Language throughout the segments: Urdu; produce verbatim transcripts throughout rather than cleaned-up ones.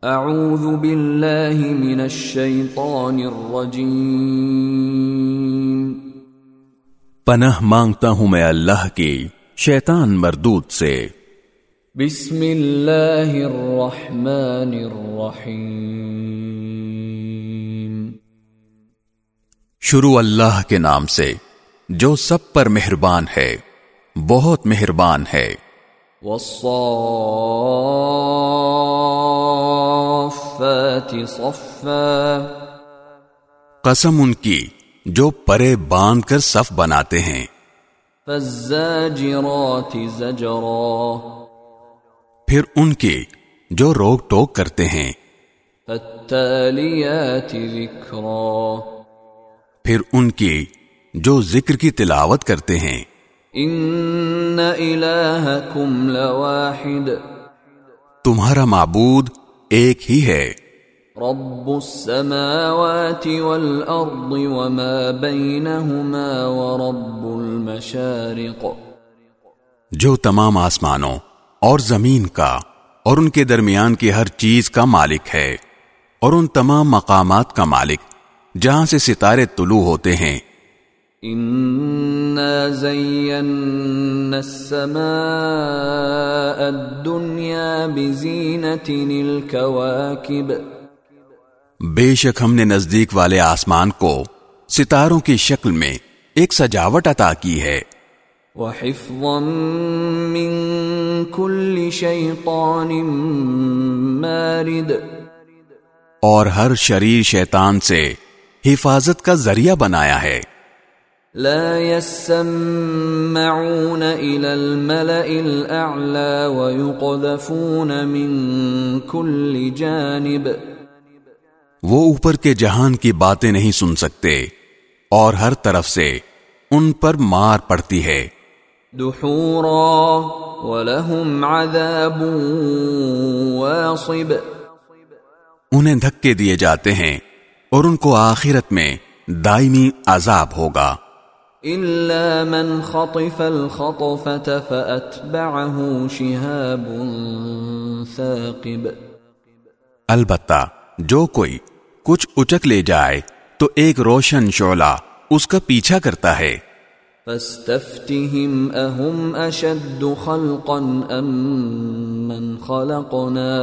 اعوذ باللہ من الشیطان الرجیم، پناہ مانگتا ہوں میں اللہ کی شیطان مردود سے۔ بسم اللہ الرحمن الرحیم، شروع اللہ کے نام سے جو سب پر مہربان ہے، بہت مہربان ہے۔ والصافات صفا، قسم ان کی جو پرے باندھ کر صف بناتے ہیں۔ فالزاجرات زجرا، پھر ان کی جو روک ٹوک کرتے ہیں۔ فالتالیات ذکرا، پھر ان کی جو ذکر کی تلاوت کرتے ہیں۔ ان الہکم لواحد، تمہارا معبود ایک ہی ہے۔ رب السماوات والارض وما بینہما ورب المشارق، جو تمام آسمانوں اور زمین کا اور ان کے درمیان کی ہر چیز کا مالک ہے، اور ان تمام مقامات کا مالک جہاں سے ستارے طلوع ہوتے ہیں۔ انا زینا السماء الدنیا بزینۃ الکواکب، بے شک ہم نے نزدیک والے آسمان کو ستاروں کی شکل میں ایک سجاوٹ عطا کی ہے۔ وحفظا من کل شیطان مارد، اور ہر شریر شیطان سے حفاظت کا ذریعہ بنایا ہے۔ لا يسمعون إلى الملأ الأعلى ويقذفون من كل جانب، وہ اوپر کے جہان کی باتیں نہیں سن سکتے اور ہر طرف سے ان پر مار پڑتی ہے۔ دحورا ولهم عذاب واصب، انہیں دھکے دیے جاتے ہیں اور ان کو آخرت میں دائمی عذاب ہوگا۔ إلا من خطف الخطفة فأتبعه شهاب ثاقب، البتہ جو کوئی کچھ اچک لے جائے تو ایک روشن شعلہ اس کا پیچھا کرتا ہے۔ فاستفتهم أهم أشد خلقا أم من خلقنا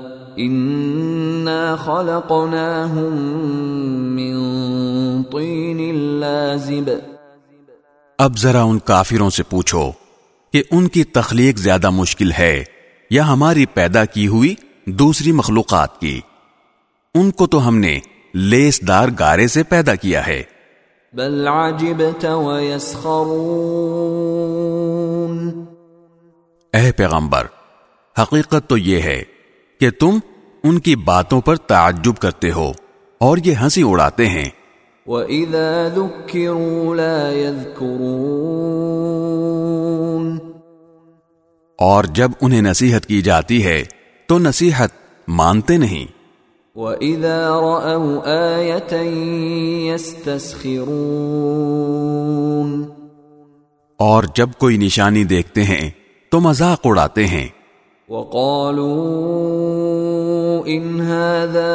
إنا خلقناهم من طين لازب، اب ذرا ان کافروں سے پوچھو کہ ان کی تخلیق زیادہ مشکل ہے یا ہماری پیدا کی ہوئی دوسری مخلوقات کی؟ ان کو تو ہم نے لیس دار گارے سے پیدا کیا ہے۔ بل عجبت ويسخرون، اے پیغمبر، حقیقت تو یہ ہے کہ تم ان کی باتوں پر تعجب کرتے ہو اور یہ ہنسی اڑاتے ہیں۔ وَإِذَا ذُكِّرُوا لَا يَذْكُرُونَ، اور جب انہیں نصیحت کی جاتی ہے تو نصیحت مانتے نہیں۔ وَإِذَا رَأَوْا آيَةً يَسْتَسْخِرُونَ، اور جب کوئی نشانی دیکھتے ہیں تو مذاق اڑاتے ہیں۔ وَقَالُوا إِنْ هَذَا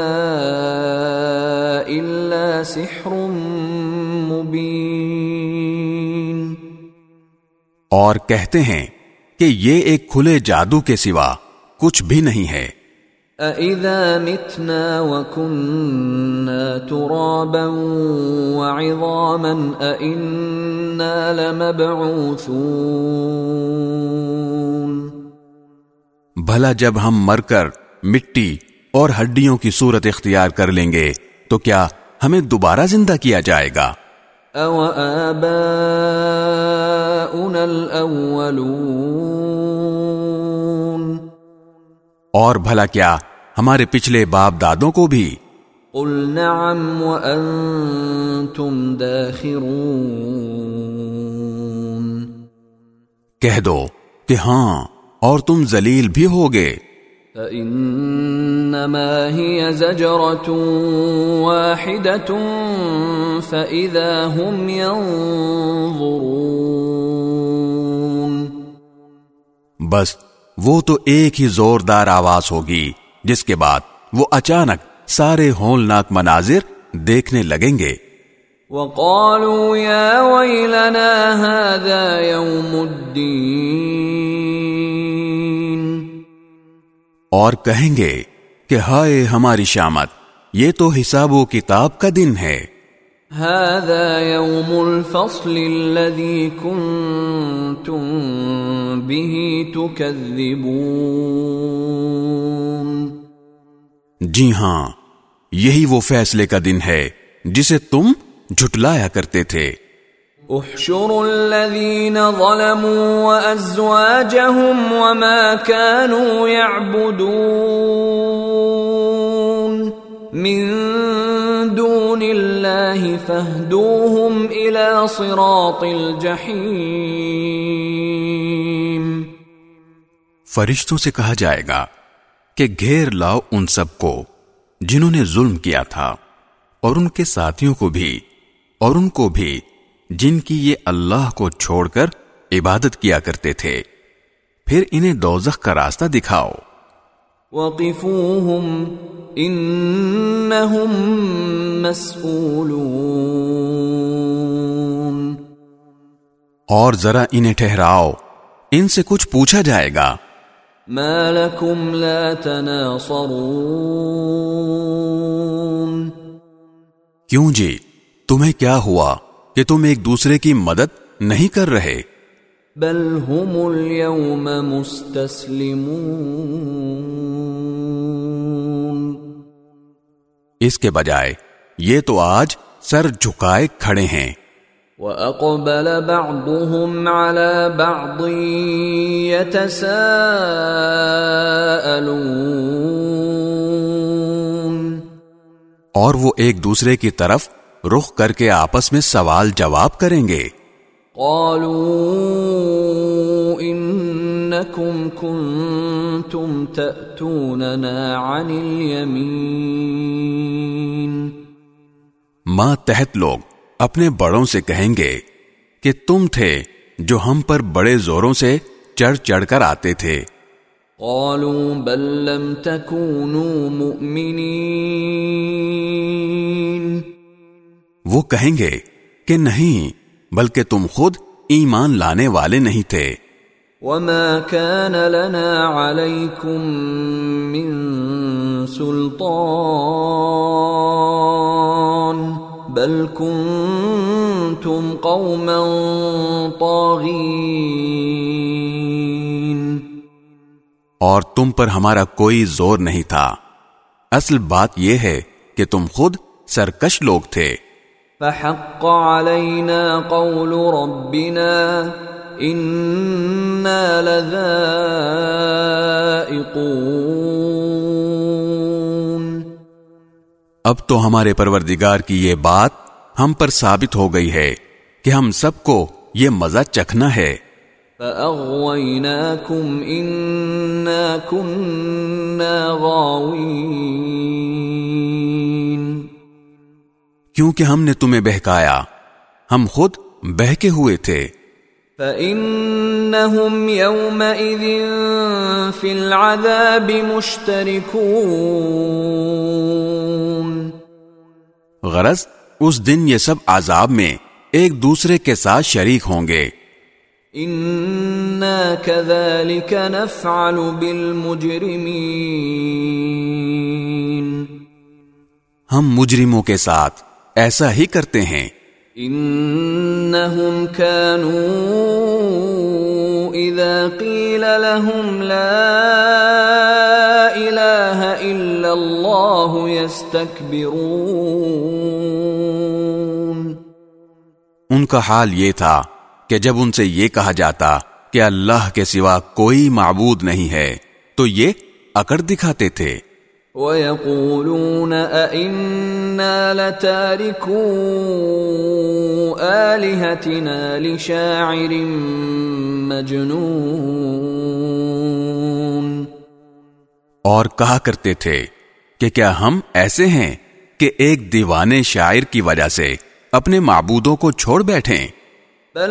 إِلَّا سِحْرٌ مُبِينٌ، اور کہتے ہیں کہ یہ ایک کھلے جادو کے سوا کچھ بھی نہیں ہے۔ أَإِذَا مِتْنَا وَكُنَّا تُرَابًا وَعِظَامًا أَإِنَّا لَمَبْعُوثُونَ، بھلا جب ہم مر کر مٹی اور ہڈیوں کی صورت اختیار کر لیں گے تو کیا ہمیں دوبارہ زندہ کیا جائے گا؟ أَوَآبَاؤُنَا الْأَوَّلُونَ، اور بھلا کیا ہمارے پچھلے باپ دادوں کو بھی؟ قُلْ نَعَمْ وَأَنْتُمْ دَاخِرُونَ، کہہ دو کہ ہاں اور تم ذلیل بھی ہوگے۔ فَإِنَّمَا هِيَ زَجْرَةٌ وَاحِدَةٌ فَإِذَا هُمْ يَنظُرُونَ، بس وہ تو ایک ہی زوردار آواز ہوگی جس کے بعد وہ اچانک سارے ہولناک مناظر دیکھنے لگیں گے. وَقَالُوا يَا وَيْلَنَا هَذَا يَوْمُ الدِّينِ اور کہیں گے کہ ہائے ہماری شامت، یہ تو حساب و کتاب کا دن ہے. هَذَا يَوْمُ الْفَصْلِ الَّذِي كُنْتُمْ بِهِ تُكَذِّبُونَ جی ہاں، یہی وہ فیصلے کا دن ہے جسے تم جھٹلایا کرتے تھے. احشروا الذين ظلموا وازواجهم وما كانوا يعبدون من دون الله فاهدوهم الى صراط الجحيم. فرشتوں سے کہا جائے گا کہ گھیر لاؤ ان سب کو جنہوں نے ظلم کیا تھا، اور ان کے ساتھیوں کو بھی، اور ان کو بھی جن کی یہ اللہ کو چھوڑ کر عبادت کیا کرتے تھے، پھر انہیں دوزخ کا راستہ دکھاؤ. وَقِفُوهُمْ إِنَّهُمْ مَسْئُولُونَ اور ذرا انہیں ٹھہراؤ، ان سے کچھ پوچھا جائے گا. مَا لَكُمْ لَا تَنَاصَرُونَ کیوں جی، تمہیں کیا ہوا کہ تم ایک دوسرے کی مدد نہیں کر رہے؟ بل هم اليوم مستسلمون اس کے بجائے یہ تو آج سر جھکائے کھڑے ہیں. وَأَقْبَلَ بَعْضُهُمْ عَلَى بَعْضٍ يَتَسَاءَلُونَ اور وہ ایک دوسرے کی طرف رخ کر کے آپس میں سوال جواب کریں گے. قالوا انکم کنتم تأتوننا عن الیمین ماں تحت لوگ اپنے بڑوں سے کہیں گے کہ تم تھے جو ہم پر بڑے زوروں سے چڑھ چڑھ کر آتے تھے. قالوا بل لم تکونوا مؤمنین وہ کہیں گے کہ نہیں، بلکہ تم خود ایمان لانے والے نہیں تھے. وما كان لنا عليكم من سلطان بل كنتم قوما طاغين اور تم پر ہمارا کوئی زور نہیں تھا، اصل بات یہ ہے کہ تم خود سرکش لوگ تھے. فحق علينا قول ربنا إنا لذائقون اب تو ہمارے پروردگار کی یہ بات ہم پر ثابت ہو گئی ہے کہ ہم سب کو یہ مزہ چکھنا ہے. فأغويناكم إنا كنا غاوين کیونکہ ہم نے تمہیں بہکایا، ہم خود بہکے ہوئے تھے. فَإِنَّهُمْ يَوْمَئِذٍ فِي الْعَذَابِ مُشْتَرِكُونَ غرض اس دن یہ سب عذاب میں ایک دوسرے کے ساتھ شریک ہوں گے. إِنَّا كَذَلِكَ نَفْعَلُ بِالْمُجْرِمِينَ ہم مجرموں کے ساتھ ایسا ہی کرتے ہیں. انہم كانوا اذا قیل لهم لا الہ الا اللہ یستکبرون ان کا حال یہ تھا کہ جب ان سے یہ کہا جاتا کہ اللہ کے سوا کوئی معبود نہیں ہے تو یہ اکڑ دکھاتے تھے. وَيَقُولُونَ أَإِنَّا لَتَارِكُو آلِهَتِنَا لِشَاعِرٍ مَجْنُونَ اور کہا کرتے تھے کہ کیا ہم ایسے ہیں کہ ایک دیوانے شاعر کی وجہ سے اپنے معبودوں کو چھوڑ بیٹھیں. بل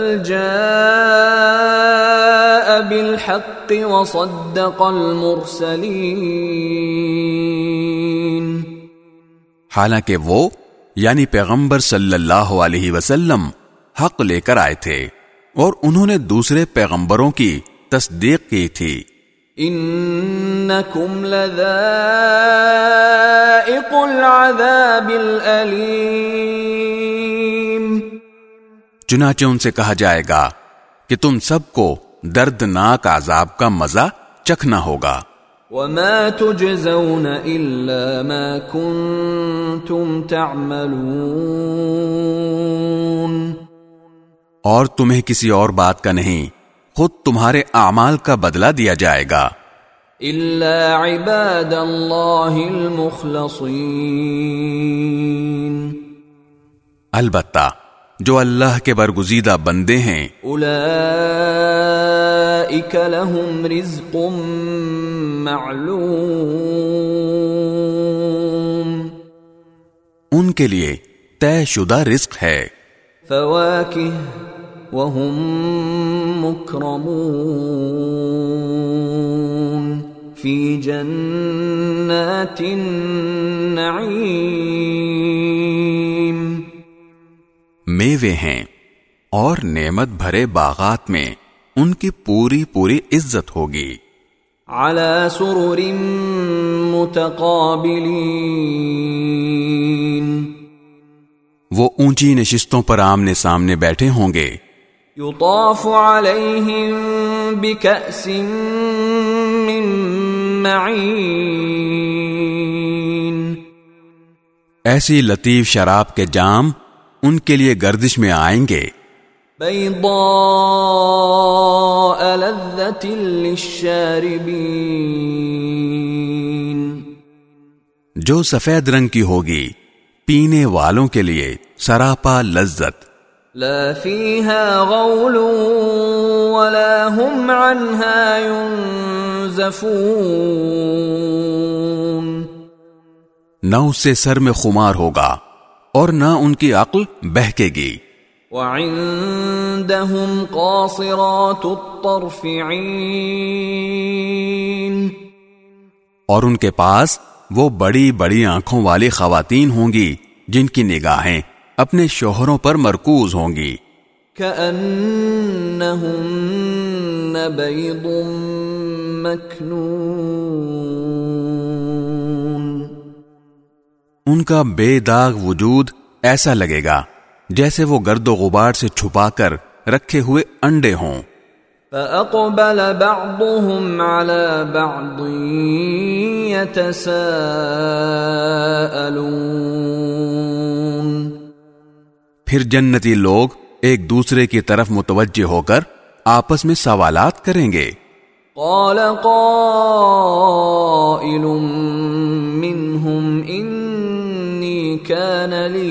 جاء بالحق وصدق المرسلین حالانکہ وہ یعنی پیغمبر صلی اللہ علیہ وسلم حق لے کر آئے تھے اور انہوں نے دوسرے پیغمبروں کی تصدیق کی تھی۔ انکم لذائق العذاب الالیم، چنانچہ ان سے کہا جائے گا کہ تم سب کو دردناک عذاب کا مزہ چکھنا ہوگا۔ وما تجزون الا ما کنتم تعملون، اور تمہیں کسی اور بات کا نہیں، خود تمہارے اعمال کا بدلہ دیا جائے گا۔ الا عباد اللہ المخلصین، البتہ جو اللہ کے برگزیدہ بندے ہیں، اولئک لہم رزق معلوم، ان کے لیے طے شدہ رزق ہے۔ فواکہ وہم مکرمون فی جنات النعیم، میوے ہیں اور نعمت بھرے باغات میں ان کی پوری پوری عزت ہوگی۔ علی سرر متقابلین، وہ اونچی نشستوں پر آمنے سامنے بیٹھے ہوں گے۔ یطاف علیہم بکأس من معین، ایسی لطیف شراب کے جام ان کے لیے گردش میں آئیں گے۔ بیضاء لذۃ للشاربین، جو سفید رنگ کی ہوگی پینے والوں کے لیے سراپا لذت۔ لا فیہا غول ولا ہم عنہا ینزفون، نہ اس سے سر میں خمار ہوگا اور نہ ان کی عقل بہکے گی۔ وعندہم قاصرات الطرف عین، اور ان کے پاس وہ بڑی بڑی آنکھوں والی خواتین ہوں گی جن کی نگاہیں اپنے شوہروں پر مرکوز ہوں گی۔ کأنہن بیض مکنون، ان کا بے داغ وجود ایسا لگے گا جیسے وہ گرد و غبار سے چھپا کر رکھے ہوئے انڈے ہوں۔ فأقبل بعضهم على بعض يتساءلون، پھر جنتی لوگ ایک دوسرے کی طرف متوجہ ہو کر آپس میں سوالات کریں گے۔ قال قائل منهم انی كان لي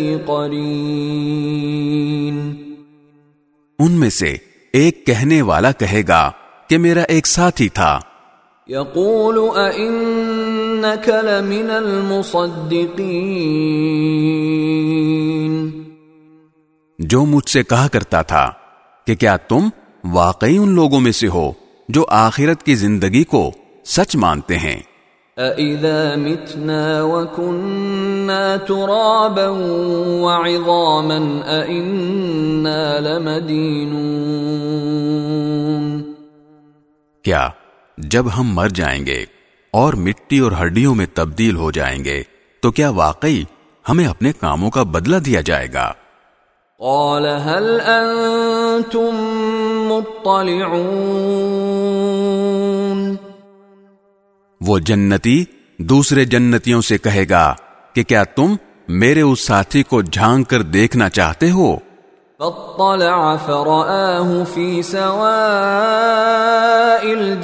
قرین، ان میں سے ایک کہنے والا کہے گا کہ میرا ایک ساتھی تھا۔ یقول اِنَّكَ لَمِنَ الْمُصَدِّقِينَ، جو مجھ سے کہا کرتا تھا کہ کیا تم واقعی ان لوگوں میں سے ہو جو آخرت کی زندگی کو سچ مانتے ہیں۔ أَإِذَا مِتْنَا وَكُنَّا تُرَابًا وَعِظَامًا أَإِنَّا لَمَدِينُونَ، کیا جب ہم مر جائیں گے اور مٹی اور ہڈیوں میں تبدیل ہو جائیں گے تو کیا واقعی ہمیں اپنے کاموں کا بدلہ دیا جائے گا؟ قال هل أنتم مطلعون، وہ جنتی دوسرے جنتیوں سے کہے گا کہ کیا تم میرے اس ساتھی کو جھانک کر دیکھنا چاہتے ہو؟ فاطلع فرآه في سواء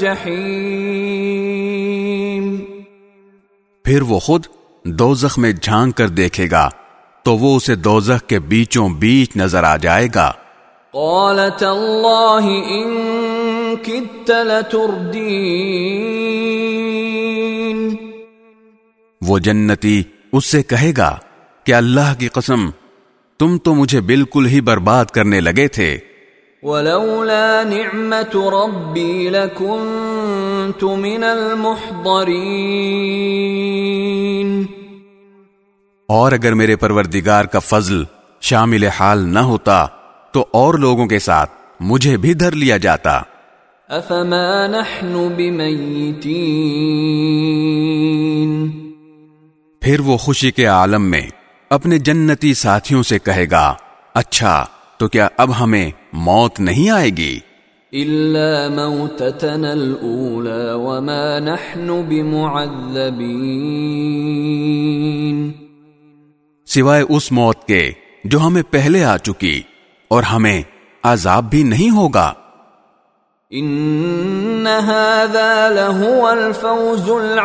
الجحیم، پھر وہ خود دوزخ میں جھانک کر دیکھے گا تو وہ اسے دوزخ کے بیچوں بیچ نظر آ جائے گا۔ قال تاللہ ان کدت لتردین، وہ جنتی اس سے کہے گا کہ اللہ کی قسم تم تو مجھے بالکل ہی برباد کرنے لگے تھے۔ ولولا نعمت ربی لکنت من المحضرین، اور اگر میرے پروردگار کا فضل شامل حال نہ ہوتا تو اور لوگوں کے ساتھ مجھے بھی دھر لیا جاتا. افما نحن بمیتین. پھر وہ خوشی کے عالم میں اپنے جنتی ساتھیوں سے کہے گا اچھا تو کیا اب ہمیں موت نہیں آئے گی؟ الا موتتنا الاولى وما نحن بمعذبین. سوائے اس موت کے جو ہمیں پہلے آ چکی اور ہمیں عذاب بھی نہیں ہوگا. ان هذا لهو الفوز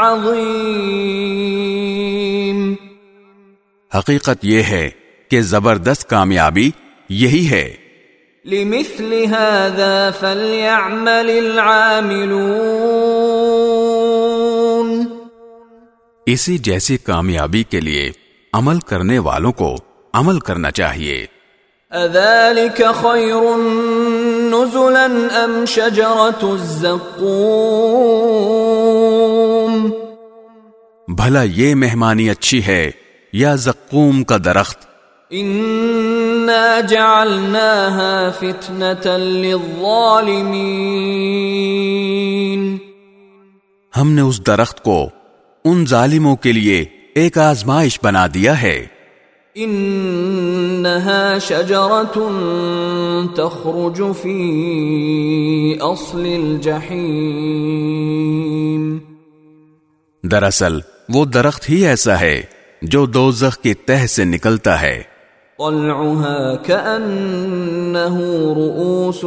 العظیم. حقیقت یہ ہے کہ زبردست کامیابی یہی ہے. لمثل هذا فليعمل العاملون. اسی جیسی کامیابی کے لیے عمل کرنے والوں کو عمل کرنا چاہیے. اذلك خير نزلا ام شجرة الزقوم. بھلا یہ مہمانی اچھی ہے یا زقوم کا درخت؟ انا جعلناها فتنة للظالمين. ہم نے اس درخت کو ان ظالموں کے لیے ایک آزمائش بنا دیا ہے. انها شجرة تخرج في اصل الجحیم. دراصل وہ درخت ہی ایسا ہے جو دوزخ کی تہ سے نکلتا ہے. طلعها كأنه رؤوس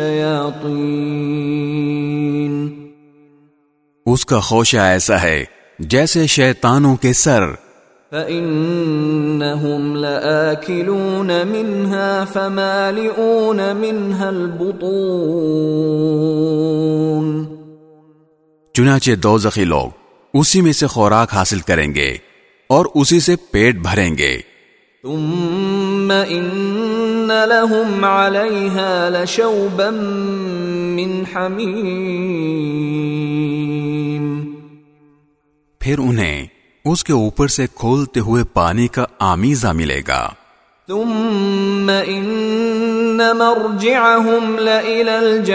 الشياطين. اس کا خوشہ ایسا ہے جیسے شیطانوں کے سر. فَإِنَّهُمْ لَآكِلُونَ مِنْهَا فَمَالِئُونَ مِنْهَا الْبُطُونَ. چنانچہ دوزخی لوگ اسی میں سے خوراک حاصل کریں گے اور اسی سے پیٹ بھریں گے. ثُمَّ إِنَّ لَهُمْ عَلَيْهَا لَشَوْبًا مِّنْ حَمِيمٍ. پھر انہیں اس کے اوپر سے کھولتے ہوئے پانی کا آمیزہ ملے گا. ثم ان مرجعهم لإلى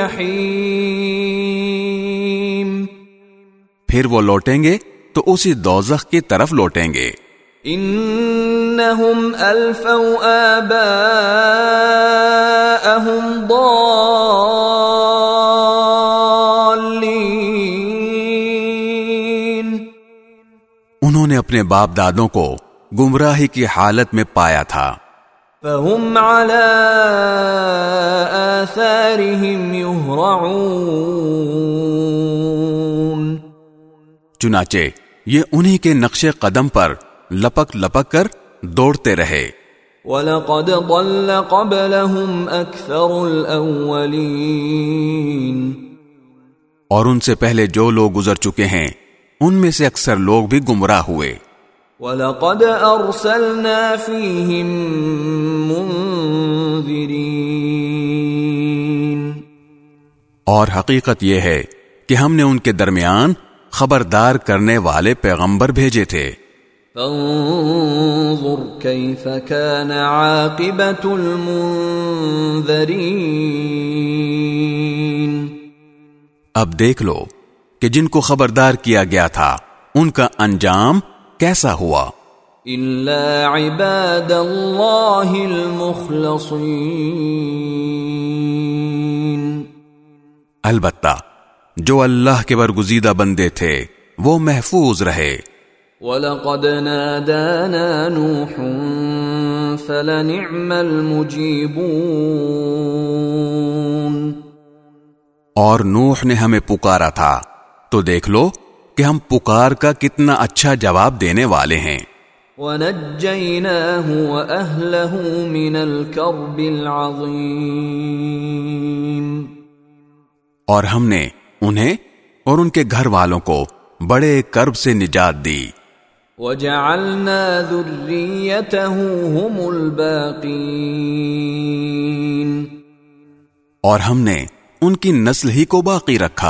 الجحیم. پھر وہ لوٹیں گے تو اسی دوزخ کی طرف لوٹیں گے. انہم الفوا آباءہم ضالین. انہوں نے اپنے باپ دادوں کو گمراہی کی حالت میں پایا تھا. فَهُمْ عَلَىٰ آثَارِهِمْ يُهْرَعُونَ. چنانچہ یہ انہی کے نقش قدم پر لپک لپک کر دوڑتے رہے. وَلَقَدْ ضَلَّ قَبْلَهُمْ أَكْثَرُ الْأَوَّلِينَ. اور ان سے پہلے جو لوگ گزر چکے ہیں ان میں سے اکثر لوگ بھی گمراہ ہوئے. وَلَقَدْ أَرْسَلْنَا فِيهِمْ مُنذِرِينَ. اور حقیقت یہ ہے کہ ہم نے ان کے درمیان خبردار کرنے والے پیغمبر بھیجے تھے. فانظر كيف كان عاقبة المنذرين. اب دیکھ لو کہ جن کو خبردار کیا گیا تھا ان کا انجام کیسا ہوا. إلا عباد الله المخلصين. البتہ جو اللہ کے برگزیدہ بندے تھے وہ محفوظ رہے. وَلَقَدْ نَادَانَا نُوحٌ فَلَنِعْمَ الْمُجِيبُونَ. اور نوح نے ہمیں پکارا تھا تو دیکھ لو کہ ہم پکار کا کتنا اچھا جواب دینے والے ہیں. وَنَجَّيْنَاهُ وَأَهْلَهُ مِنَ الْكَرْبِ الْعَظِيمِ. اور ہم نے انہیں اور ان کے گھر والوں کو بڑے کرب سے نجات دی. وَجَعَلْنَا ذُرِّيَّتَهُ هُمُ الْبَاقِينَ. اور ہم نے ان کی نسل ہی کو باقی رکھا.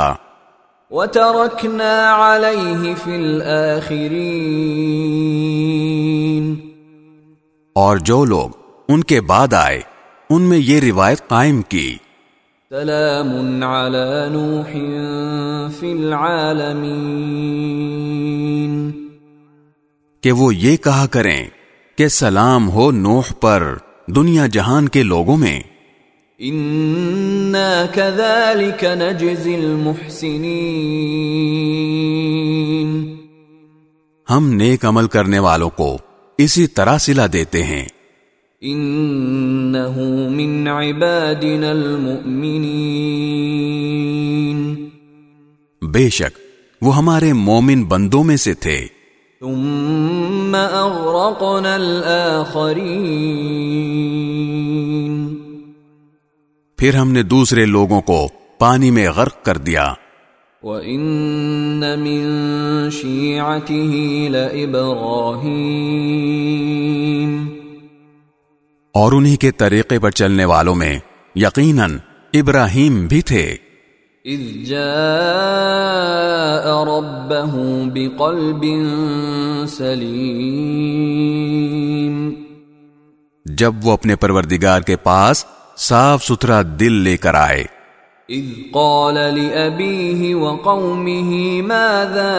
وَتَرَكْنَا عَلَيْهِ فِي الْآخِرِينَ. اور جو لوگ ان کے بعد آئے ان میں یہ روایت قائم کی، سلام علی نوح فی العالمین، کہ وہ یہ کہا کریں کہ سلام ہو نوح پر دنیا جہان کے لوگوں میں، انا کذالک نجزی المحسنین، ہم نیک عمل کرنے والوں کو اسی طرح صلہ دیتے ہیں، انہ من عبادنا المؤمنین، بے شک وہ ہمارے مومن بندوں میں سے تھے، ثم اغرقنا الآخرین، پھر ہم نے دوسرے لوگوں کو پانی میں غرق کر دیا، وَإِنَّ مِن شِيعَتِهِ لَإِبْرَاهِيمَ، اور انہی کے طریقے پر چلنے والوں میں یقیناً ابراہیم بھی تھے، اذ جاء ربه بقلب سلیم، جب وہ اپنے پروردگار کے پاس صاف ستھرا دل لے کر آئے، اذ قال لأبيه وقومه ماذا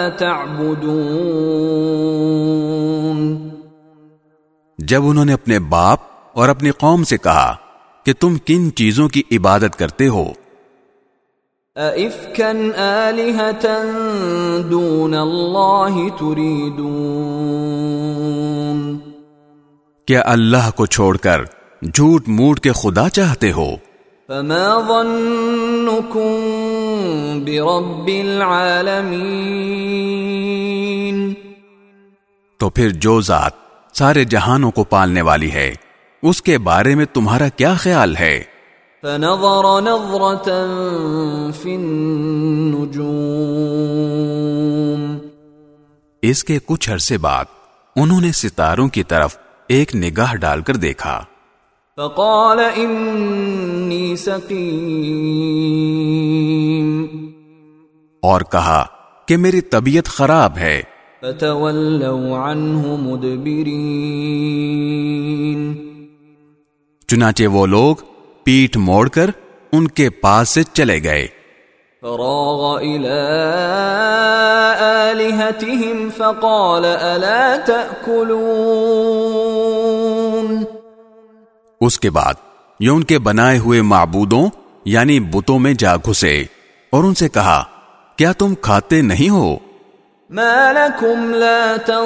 تعبدون، جب انہوں نے اپنے باپ اور اپنی قوم سے کہا کہ تم کن چیزوں کی عبادت کرتے ہو، أَإِفْكًا آلِهَةً دُونَ اللَّهِ تُرِيدُونَ، کیا اللہ کو چھوڑ کر جھوٹ موٹ کے خدا چاہتے ہو، فما ظنكم برب العالمین، تو پھر جو ذات سارے جہانوں کو پالنے والی ہے اس کے بارے میں تمہارا کیا خیال ہے، فنظر نظرة في النجوم، اس کے کچھ عرصے بعد انہوں نے ستاروں کی طرف ایک نگاہ ڈال کر دیکھا، فقال انی سقیم، اور کہا کہ میری طبیعت خراب ہے، فتولوا عنه مدبرین، چنانچہ وہ لوگ پیٹھ موڑ کر ان کے پاس سے چلے گئے، فراغ الى آلهتهم فقال الا تأکلون، اس کے بعد یہ ان کے بنائے ہوئے معبودوں یعنی بتوں میں جا گھسے اور ان سے کہا کیا تم کھاتے نہیں ہو، ما لکم لا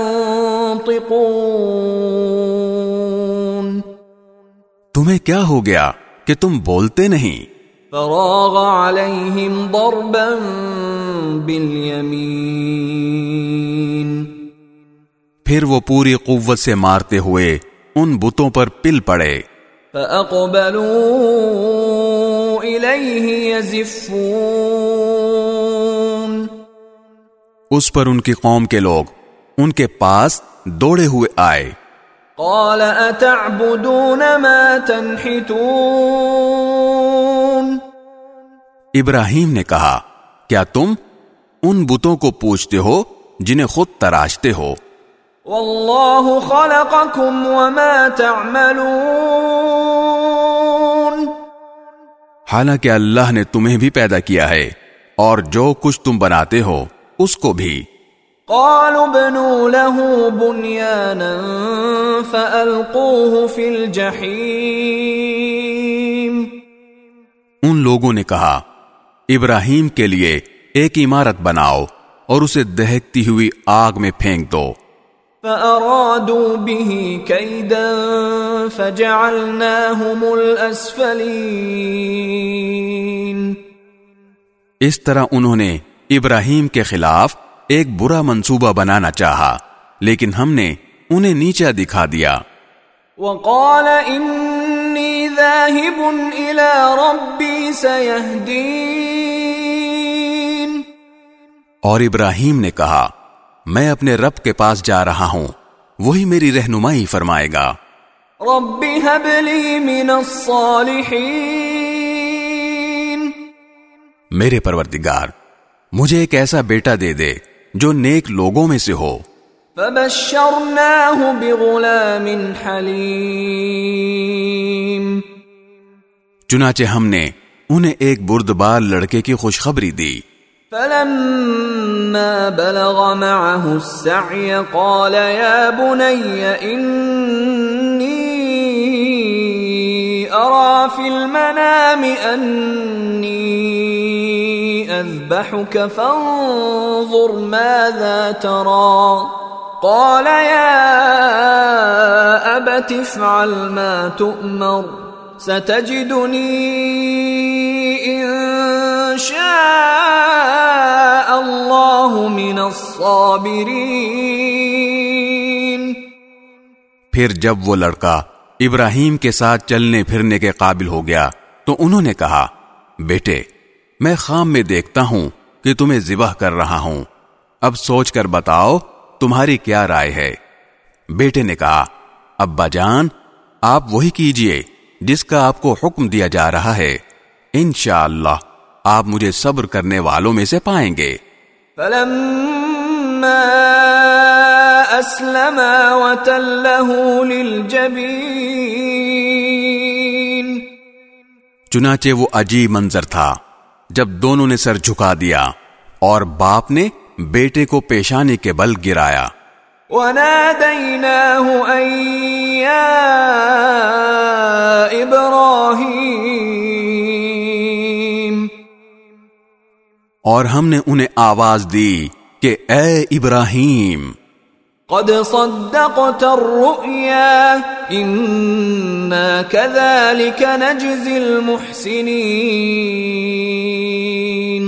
تنطقون، تمہیں کیا ہو گیا کہ تم بولتے نہیں، فراغ علیہم ضربا بالیمین، پھر وہ پوری قوت سے مارتے ہوئے ان بتوں پر پل پڑے، فَأَقْبَلُوا إِلَيْهِ يَزِفُّونَ، اس پر ان کی قوم کے لوگ ان کے پاس دوڑے ہوئے آئے، قَالَ أَتَعْبُدُونَ مَا تَنْحِتُونَ، ابراہیم نے کہا کیا تم ان بتوں کو پوجتے ہو جنہیں خود تراشتے ہو، واللہ خلقکم وما تعملون، حالانکہ اللہ نے تمہیں بھی پیدا کیا ہے اور جو کچھ تم بناتے ہو اس کو بھی، قالوا ابنوا له بنيانا فألقوه في الجحيم، ان لوگوں نے کہا ابراہیم کے لیے ایک عمارت بناؤ اور اسے دہکتی ہوئی آگ میں پھینک دو، فأرادوا به كيدا فجعلناهم الأسفلين، اس طرح انہوں نے ابراہیم کے خلاف ایک برا منصوبہ بنانا چاہا لیکن ہم نے انہیں نیچا دکھا دیا، وقال انی ذاہب الى ربی سیہدین، اور ابراہیم نے کہا میں اپنے رب کے پاس جا رہا ہوں وہی میری رہنمائی فرمائے گا، رب هب لی من الصالحین، میرے پروردگار مجھے ایک ایسا بیٹا دے دے جو نیک لوگوں میں سے ہو، فبشرناه بغلام حلیم، چنانچہ ہم نے انہیں ایک بردبار لڑکے کی خوشخبری دی. فلما بلغ معه السعي قال يا بني إني أرى في المنام أني أذبحك فانظر ماذا ترى. قال يا أبت افعل ما تؤمر ستجدني إن شاء اللہ من الصابرین. پھر جب وہ لڑکا ابراہیم کے ساتھ چلنے پھرنے کے قابل ہو گیا تو انہوں نے کہا بیٹے میں خواب میں دیکھتا ہوں کہ تمہیں ذبح کر رہا ہوں، اب سوچ کر بتاؤ تمہاری کیا رائے ہے. بیٹے نے کہا ابا جان آپ وہی کیجئے جس کا آپ کو حکم دیا جا رہا ہے، انشاءاللہ آپ مجھے صبر کرنے والوں میں سے پائیں گے. فلما اسلما وتلہ للجبین، چنانچہ وہ عجیب منظر تھا جب دونوں نے سر جھکا دیا اور باپ نے بیٹے کو پیشانی کے بل گرایا. ونادیناہ ان یا ابراہیم، اور ہم نے انہیں آواز دی کہ اے ابراہیم قد صدقت الرؤیا انا كذلك نجزی المحسنین.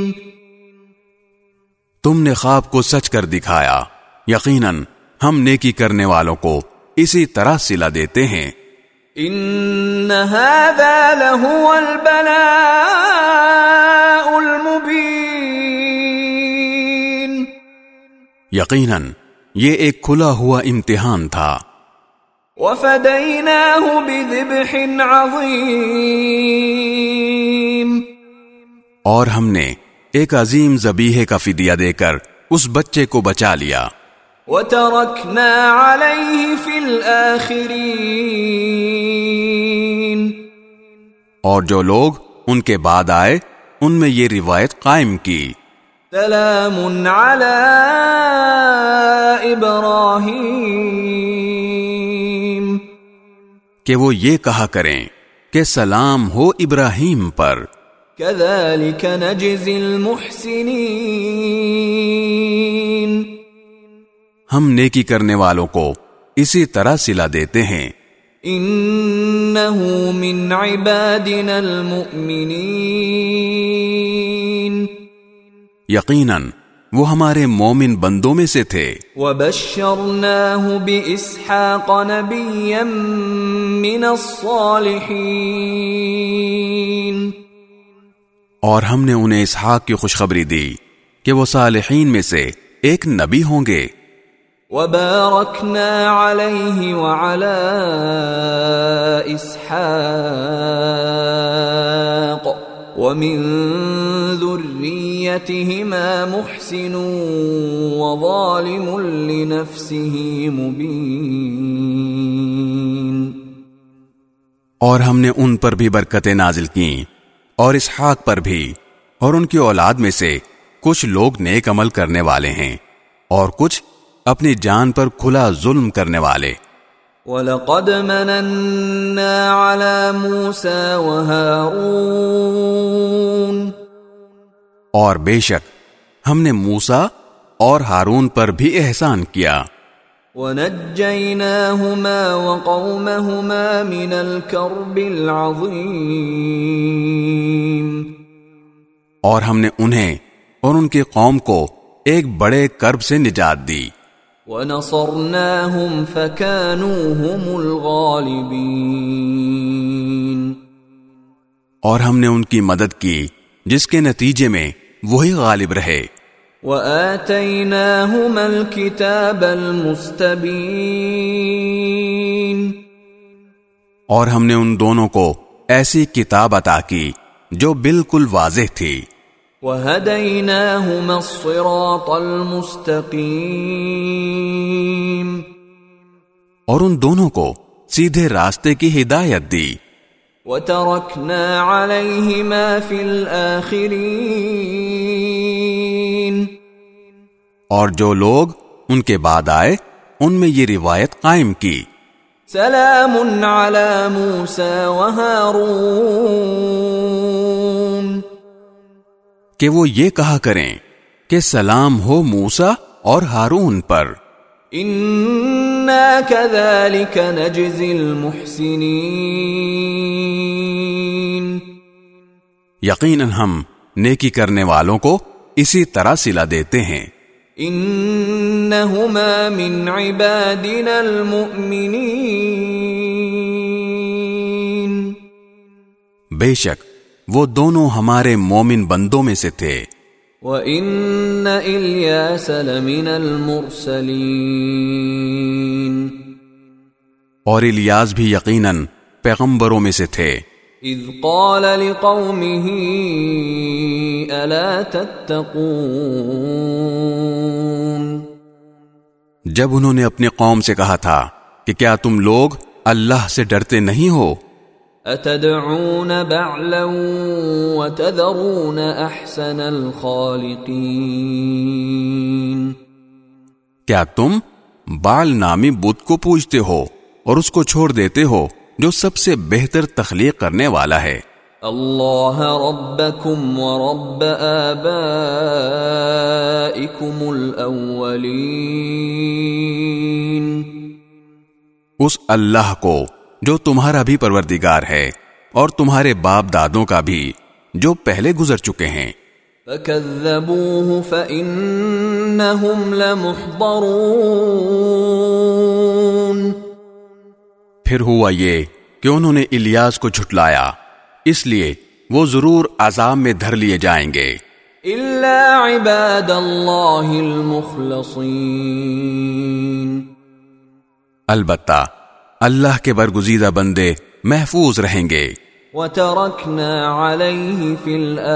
تم نے خواب کو سچ کر دکھایا، یقیناً ہم نیکی کرنے والوں کو اسی طرح صلہ دیتے ہیں. ان هذا لهو البلاء المبین، یقیناً یہ ایک کھلا ہوا امتحان تھا. وفدیناہ بذبح عظیم، اور ہم نے ایک عظیم ذبیحے کا فدیہ دے کر اس بچے کو بچا لیا. وترکنا علیہ فی الآخرین، اور جو لوگ ان کے بعد آئے ان میں یہ روایت قائم کی سلام علی ابراہیم، کہ وہ یہ کہا کریں کہ سلام ہو ابراہیم پر. کذالک نجزی المحسنین، ہم نیکی کرنے والوں کو اسی طرح صلہ دیتے ہیں. انہ من عبادنا المؤمنین، یقیناً وہ ہمارے مومن بندوں میں سے تھے. وبشرناہ باسحاق نبیا من الصالحین، اور ہم نے انہیں اسحاق کی خوشخبری دی کہ وہ صالحین میں سے ایک نبی ہوں گے. وبارکنا علیہ وعلی اسحاق ومن ذریتہما محسن وظالم لنفسہ مبین، اور ہم نے ان پر بھی برکتیں نازل کیں اور اسحاق پر بھی، اور ان کی اولاد میں سے کچھ لوگ نیک عمل کرنے والے ہیں اور کچھ اپنی جان پر کھلا ظلم کرنے والے. وَلَقَدْ مَنَنَّا عَلَى مُوسَى وَهَارُونَ، اور بے شک ہم نے موسیٰ اور ہارون پر بھی احسان کیا. وَنَجَّيْنَاهُمَا وَقَوْمَهُمَا مِنَ الْكَرْبِ الْعَظِيمِ، اور ہم نے انہیں اور ان کی قوم کو ایک بڑے کرب سے نجات دی. وَنَصَرْنَاهُمْ فَكَانُوا هُمُ الْغَالِبِينَ، اور ہم نے ان کی مدد کی جس کے نتیجے میں وہی غالب رہے. وَآتَيْنَاهُمَا الْكِتَابَ الْمُسْتَبِينَ، اور ہم نے ان دونوں کو ایسی کتاب عطا کی جو بالکل واضح تھی. وَهَدَيْنَاهُمَا الصِّرَاطَ الْمُسْتَقِيمَ اور ان دونوں کو سیدھے راستے کی ہدایت دی. وَتَرَكْنَا عَلَيْهِمَا فِي الْآخِرِينَ اور جو لوگ ان کے بعد آئے ان میں یہ روایت قائم کی. سلام علی موسیٰ وہارون کہ وہ یہ کہا کریں کہ سلام ہو موسیٰ اور ہارون پر. انا کذالک نجزی المحسنین یقیناً ہم نیکی کرنے والوں کو اسی طرح صلہ دیتے ہیں. انہما من عبادنا المؤمنین بے شک وہ دونوں ہمارے مومن بندوں میں سے تھے. وَإِنَّ إِلْيَاسَ لَمِنَ الْمُرْسَلِينَ اور الیاس بھی یقیناً پیغمبروں میں سے تھے. اذ قال لقومه الا تتقون جب انہوں نے اپنی قوم سے کہا تھا کہ کیا تم لوگ اللہ سے ڈرتے نہیں ہو. اتدعون بعلا وتذرون احسن الخالقین کیا تم بال نامی بت کو پوجتے ہو اور اس کو چھوڑ دیتے ہو جو سب سے بہتر تخلیق کرنے والا ہے. اللہ ربکم ورب آبائکم الاولین اس اللہ کو جو تمہارا بھی پروردگار ہے اور تمہارے باپ دادوں کا بھی جو پہلے گزر چکے ہیں. فَكَذَّبُوهُ فَإِنَّهُمْ لَمُحْضَرُونَ پھر ہوا یہ کہ انہوں نے الیاس کو جھٹلایا اس لیے وہ ضرور عذاب میں دھر لیے جائیں گے. إِلَّا عِبَادَ اللَّهِ الْمُخْلَصِينَ البتہ اللہ کے برگزیدہ بندے محفوظ رہیں گے. وَتَرَكْنَا عَلَيْهِ فِي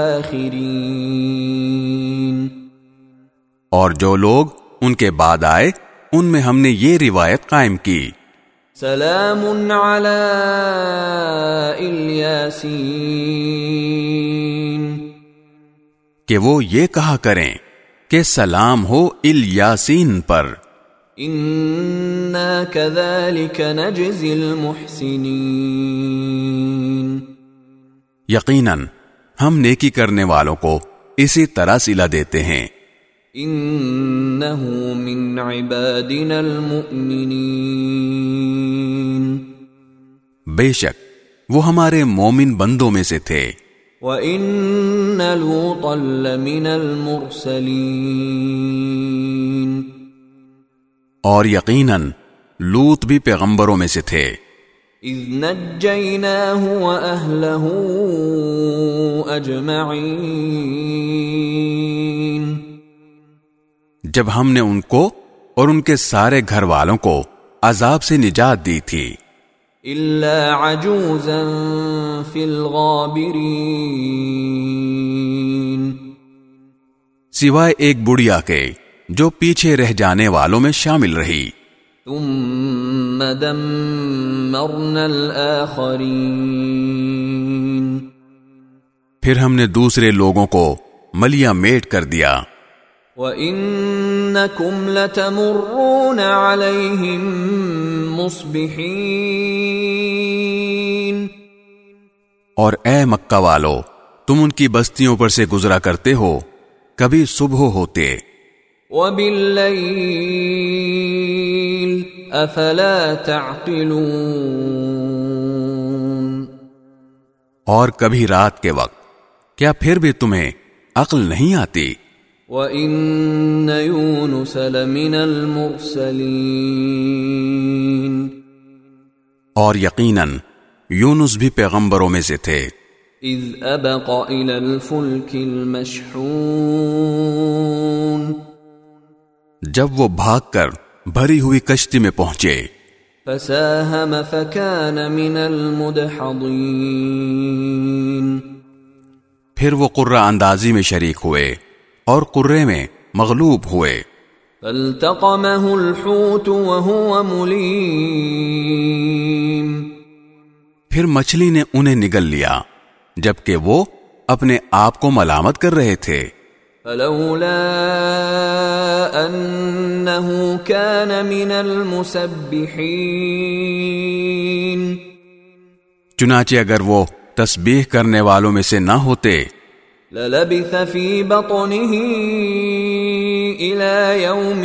الْآخِرِينَ اور جو لوگ ان کے بعد آئے ان میں ہم نے یہ روایت قائم کی. سلام علی الیاسین کہ وہ یہ کہا کریں کہ سلام ہو الیاسین پر. انا کذالک نجزی المحسنین یقیناً ہم نیکی کرنے والوں کو اسی طرح صلہ دیتے ہیں. انہ من عبادنا المؤمنین بے شک وہ ہمارے مومن بندوں میں سے تھے. وَإِنَّ لُوطًا لَّمِنَ الْمُرْسَلِينَ اور یقیناً لوط بھی پیغمبروں میں سے تھے. اذ نجیناہ وأہلہ اجمعین جب ہم نے ان کو اور ان کے سارے گھر والوں کو عذاب سے نجات دی تھی. الا عجوزا فی الغابرین سوائے ایک بڑھیا کے جو پیچھے رہ جانے والوں میں شامل رہی. ثم دمرنا الآخرین پھر ہم نے دوسرے لوگوں کو ملیا میٹ کر دیا. وَإِنَّكُمْ لَتَمُرُّونَ عَلَيْهِمْ مُصْبِحِينَ اور اے مکہ والو تم ان کی بستیوں پر سے گزرا کرتے ہو کبھی صبح ہوتے. وَبِاللَّيْلِ أَفَلَا تَعْقِلُونَ اور کبھی رات کے وقت کیا پھر بھی تمہیں عقل نہیں آتی. وَإِنَّ يُونُسَ لَمِنَ الْمُرْسَلِينَ اور یقیناً یونس بھی پیغمبروں میں سے تھے. اذ ابق الى الفلك المشحون جب وہ بھاگ کر بھری ہوئی کشتی میں پہنچے. فساهم فكان من المدحضين پھر وہ قرہ اندازی میں شریک ہوئے اور قرے میں مغلوب ہوئے. فالتقمه الحوت وهو مليم. پھر مچھلی نے انہیں نگل لیا جبکہ وہ اپنے آپ کو ملامت کر رہے تھے. فلولا انه كان من المسبحين. چنانچہ اگر وہ تسبیح کرنے والوں میں سے نہ ہوتے للبث في بطنه إلى يوم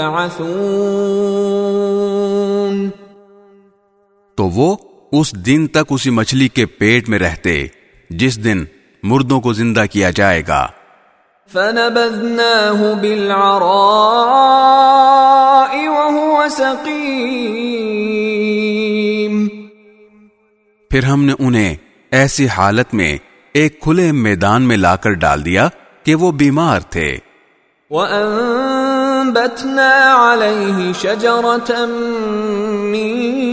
يبعثون. تو وہ اس دن تک اسی مچھلی کے پیٹ میں رہتے جس دن مردوں کو زندہ کیا جائے گا. فنبذناه بالعراء وهو سقيم. پھر ہم نے انہیں ایسی حالت میں ایک کھلے میدان میں لا کر ڈال دیا کہ وہ بیمار تھے. وَأَنبَتْنَا عَلَيْهِ شَجَرَةً مِّن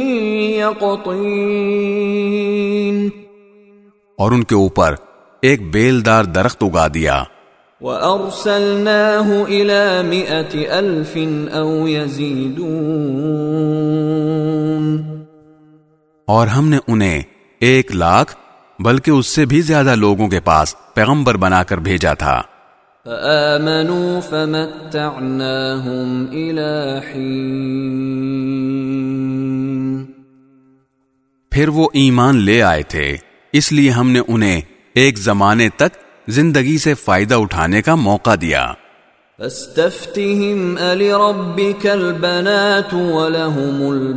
يَقْطِينٍ. اور ان کے اوپر ایک بیلدار درخت اگا دیا. وَأَرْسَلْنَاهُ إِلَى مِئَةِ أَلْفٍ أَوْ يَزِيدُونَ. اور ہم نے انہیں ایک لاکھ بلکہ اس سے بھی زیادہ لوگوں کے پاس پیغمبر بنا کر بھیجا تھا. فآمنوا فمتعناهم إلى حين. پھر وہ ایمان لے آئے تھے اس لیے ہم نے انہیں ایک زمانے تک زندگی سے فائدہ اٹھانے کا موقع دیا. فاستفتهم ألربك البنات ولهم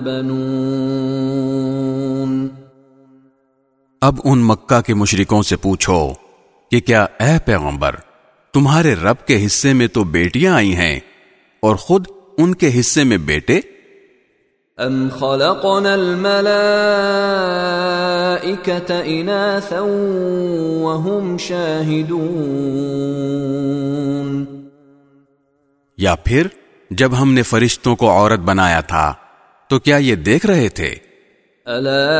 البنون. اب ان مکہ کے مشرکوں سے پوچھو کہ کیا اے پیغمبر تمہارے رب کے حصے میں تو بیٹیاں آئی ہیں اور خود ان کے حصے میں بیٹے؟ ام خلقنا الملائکۃ اناثا وهم شاہدون. یا پھر جب ہم نے فرشتوں کو عورت بنایا تھا تو کیا یہ دیکھ رہے تھے؟ الا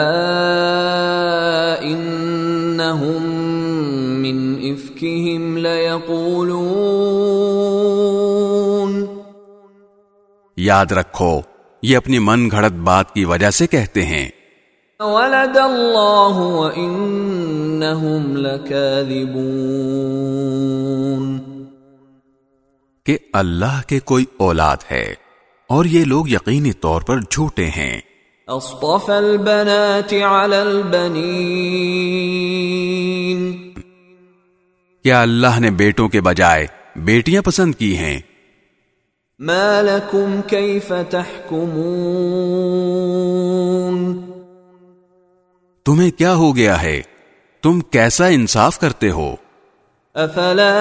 انہم من افکہم لیقولون. یاد رکھو یہ اپنی من گھڑت بات کی وجہ سے کہتے ہیں ولد اللہ وانہم لکاذبون. کہ اللہ کے کوئی اولاد ہے اور یہ لوگ یقینی طور پر جھوٹے ہیں. اصطفى البنات على البنين. کیا اللہ نے بیٹوں کے بجائے بیٹیاں پسند کی ہیں؟ ما لكم كيف تحكمون. تمہیں کیا ہو گیا ہے؟ تم کیسا انصاف کرتے ہو؟ افلا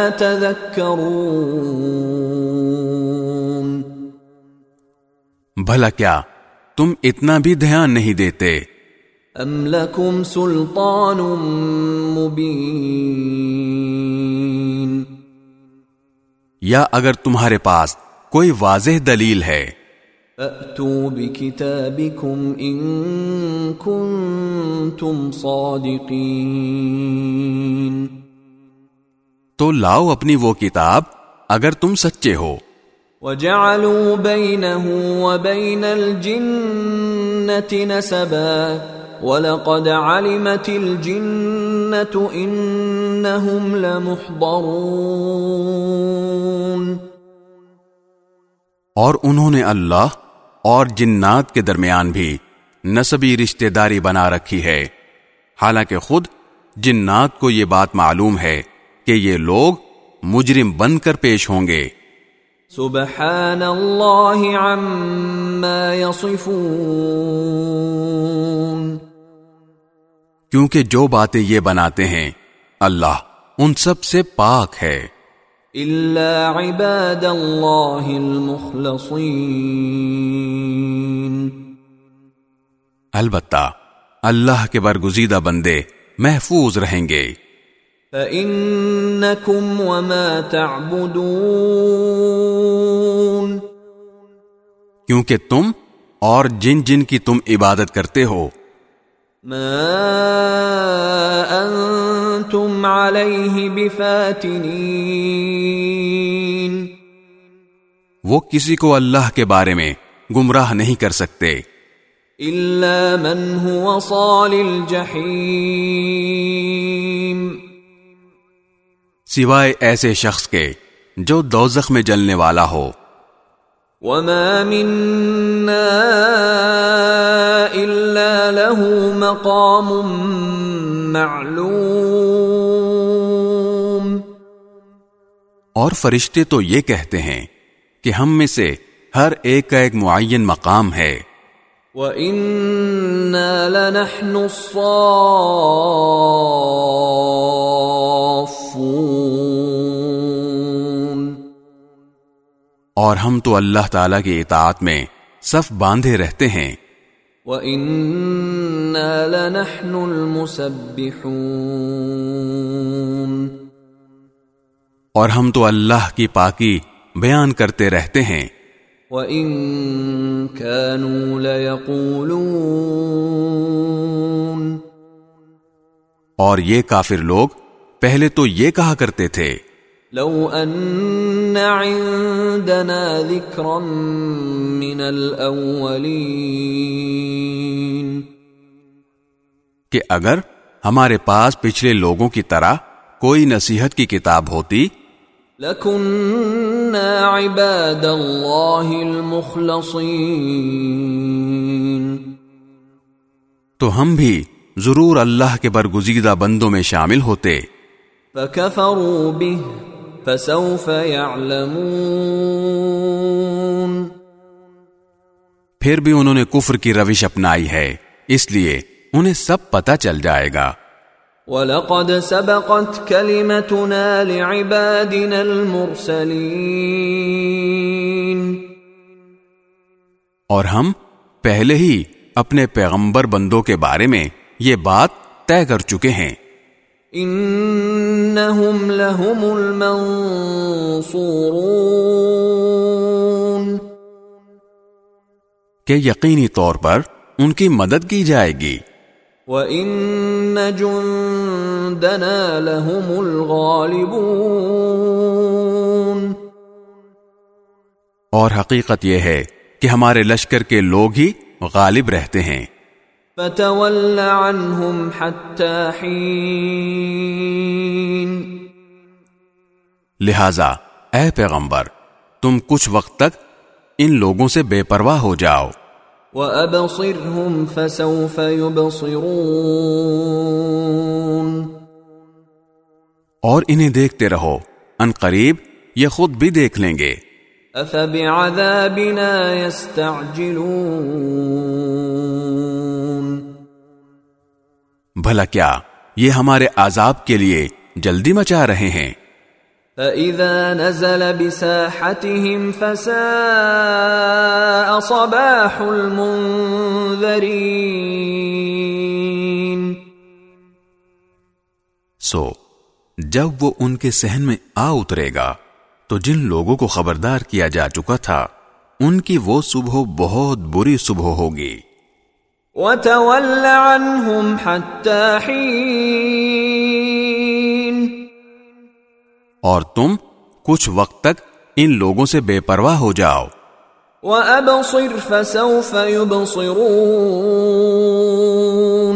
تذكرون. بھلا کیا تم اتنا بھی دھیان نہیں دیتے؟ ام لکم سلطان مبین. یا اگر تمہارے پاس کوئی واضح دلیل ہے فأتوا بکتابکم ان کنتم صادقین. تو لاؤ اپنی وہ کتاب اگر تم سچے ہو. وَجَعَلُوا بَيْنَهُ وَبَيْنَ الْجِنَّةِ نَسَبًا وَلَقَدْ عَلِمَتِ الْجِنَّةُ إِنَّهُمْ لَمُحْضَرُونَ. اور انہوں نے اللہ اور جنات کے درمیان بھی نسبی رشتہ داری بنا رکھی ہے حالانکہ خود جنات کو یہ بات معلوم ہے کہ یہ لوگ مجرم بن کر پیش ہوں گے. سبحان اللہ عما یصفون. کیونکہ جو باتیں یہ بناتے ہیں اللہ ان سب سے پاک ہے. الا عباد اللہ المخلصین. البتہ اللہ کے برگزیدہ بندے محفوظ رہیں گے. فَإِنَّكُمْ وَمَا تَعْبُدُونَ. کیونکہ تم اور جن جن کی تم عبادت کرتے ہو ما انتم علیہ بفاتنین، وہ کسی کو اللہ کے بارے میں گمراہ نہیں کر سکتے الا من هو صال الجحیم، سوائے ایسے شخص کے جو دوزخ میں جلنے والا ہو. وما منا الا له مقام معلوم، اور فرشتے تو یہ کہتے ہیں کہ ہم میں سے ہر ایک کا ایک معین مقام ہے. وَإِنَّا لَنَحْنُ الصَّافُّونَ، اور ہم تو اللہ تعالیٰ کی اطاعت میں صف باندھے رہتے ہیں. وَإِنَّا لَنَحْنُ الْمُسَبِّحُونَ، اور ہم تو اللہ کی پاکی بیان کرتے رہتے ہیں. وَإِن كَانُوا لَيَقُولُونَ، اور یہ کافر لوگ پہلے تو یہ کہا کرتے تھے لو ان عندنا ذکرا من الاولین، کہ اگر ہمارے پاس پچھلے لوگوں کی طرح کوئی نصیحت کی کتاب ہوتی لَكُنَّا عِبَادَ اللَّهِ الْمُخْلَصِينَ، تو ہم بھی ضرور اللہ کے برگزیدہ بندوں میں شامل ہوتے. فَكَفَرُوا بِهِ فَسَوْفَ يَعْلَمُونَ، پھر بھی انہوں نے کفر کی روش اپنائی ہے، اس لیے انہیں سب پتہ چل جائے گا. وَلَقَدْ سَبَقَتْ كَلِمَتُنَا لِعِبَادِنَا الْمُرْسَلِينَ، اور ہم پہلے ہی اپنے پیغمبر بندوں کے بارے میں یہ بات طے کر چکے ہیں. إِنَّهُمْ لَهُمُ الْمَنصُورُونَ، کہ یقینی طور پر ان کی مدد کی جائے گی. وَإِنَّ جُندَنَا لَهُمُ الْغَالِبُونَ، اور حقیقت یہ ہے کہ ہمارے لشکر کے لوگ ہی غالب رہتے ہیں. فَتَوَلَّ عَنْهُمْ حَتَّى حِينٍ، لہذا اے پیغمبر تم کچھ وقت تک ان لوگوں سے بے پرواہ ہو جاؤ. وَأَبْصِرْهُمْ فَسَوْفَ يُبْصِرُونَ، اور انہیں دیکھتے رہو، ان قریب یہ خود بھی دیکھ لیں گے. أَفَبِعَذَابِنَا يَسْتَعْجِلُونَ، بھلا کیا یہ ہمارے عذاب کے لیے جلدی مچا رہے ہیں؟ فَإِذَا نَزَلَ بِسَاحَتِهِمْ فَسَاءَ صَبَاحُ الْمُنذَرِينَ، سو جب وہ ان کے صحن میں آ اترے گا تو جن لوگوں کو خبردار کیا جا چکا تھا ان کی وہ صبح بہت بری صبح ہوگی. وَتَوَلَّ عَنْهُمْ حَتَّى حِينٍ، اور تم کچھ وقت تک ان لوگوں سے بے پرواہ ہو جاؤ. وَأَبْصِرْ فَسَوْفَ يُبْصِرُونَ،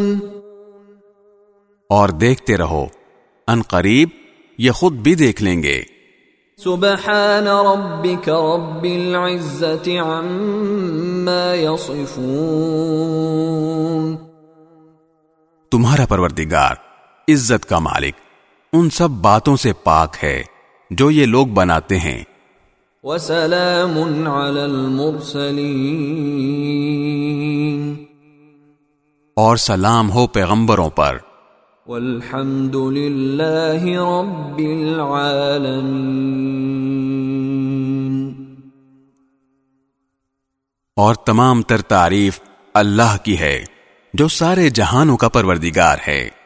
اور دیکھتے رہو، ان قریب یہ خود بھی دیکھ لیں گے. سبحان ربك رب العزة عما يصفون، تمہارا پروردگار عزت کا مالک ان سب باتوں سے پاک ہے جو یہ لوگ بناتے ہیں. وسلام على المرسلين، اور سلام ہو پیغمبروں پر. والحمد للہ رب العالمین، اور تمام تر تعریف اللہ کی ہے جو سارے جہانوں کا پروردگار ہے.